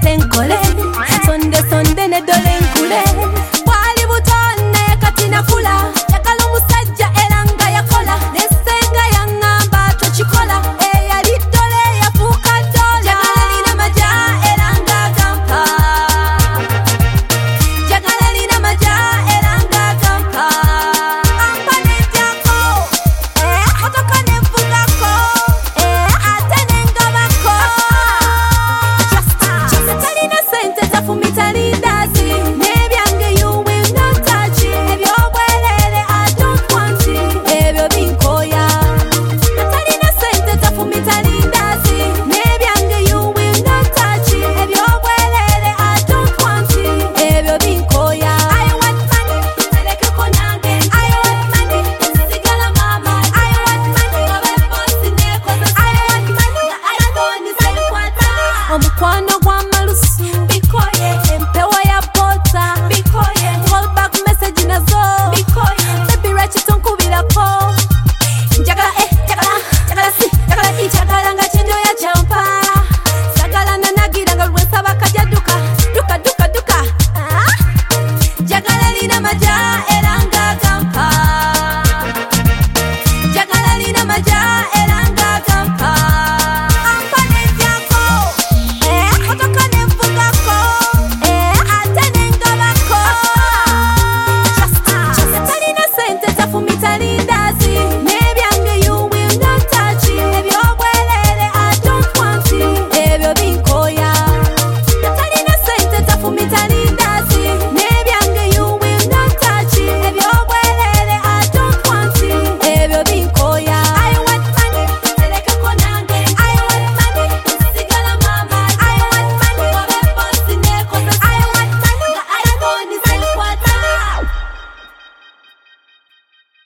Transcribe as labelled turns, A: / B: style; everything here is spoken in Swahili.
A: tenkole sonde ne dole nkule bwali butonne kati nakula yakala omusajja era nga yakola nesenga yangamba tokikola eyali dole yafuuka dola jagala lina maja era nga gampa jagala lina maja era nga gampa ampa nejjako motoka nevugako ate nengabako talina sente tafumita lindazi nebyange you will not touch ebyobwerere I don't want ebyo binkoya talina sente tafumita lindazi nebyange you will not touch ebyobwerere I don't want ebyo binkoya I want money telekeko nange I want money sigala mama I want money obe boss nekoza I want money I don't need omukwano gwa